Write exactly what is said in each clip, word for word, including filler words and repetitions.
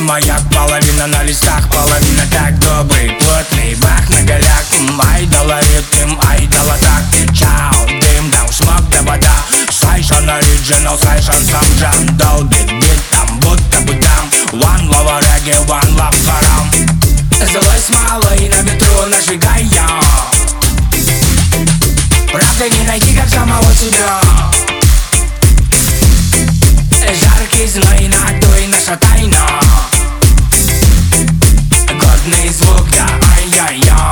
маяк, половина на листах, половина так добрый, плотный бах на голяк. Ай дала ритм, ай дала так. Чао, дым, даун, смог да вода. Сайшан оригинал, сайшан сам Джан. Долбит бит там, будто бы там. One love reggae, one love харам. Злой смолой на ветру нажигая. Правда не найти, как самого себя. Жаркий зной надуй, наша тайна. Годный звук, да, ай-яй-яй.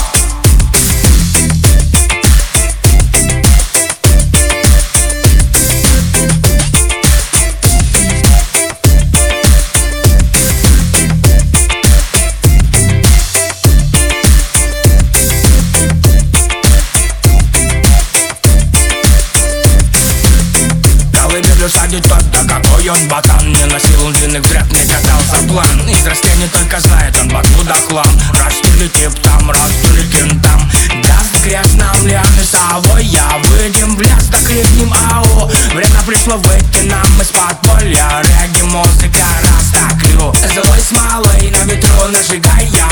Садит тот, да какой он ботан. Не носил он длинных дряд, не катался план. Из растений только знает он Бакмуда хлам. Раз или тип там, раз или кентам. Даст грязь нам лианы совой. Я выйдем в лес, да крикнем ау. Время пришло выйти нам из подполья. Регги, музыка, раста, крю. Злой смолой на ветру нажигая.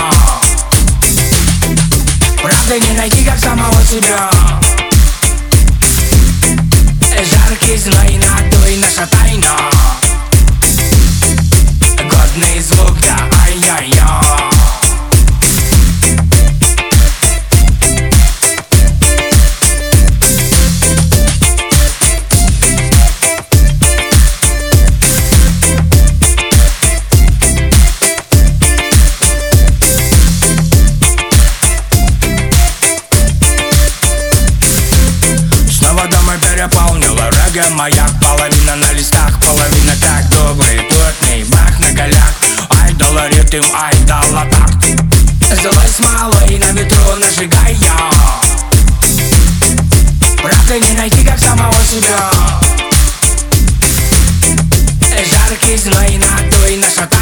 Правда не найти, как самого себя. Жаркий зной надуй, наша тайна. Годный звук, да, ай-яй-яй. Переполнила регги маяк, половина на листах, половина так добрый, плотный бах на голяк. Ай дала ритм, ай дала такт. Злой смолой на ветру нажигая. Правда не найти, как самого себя. Жаркий зной надуй, наша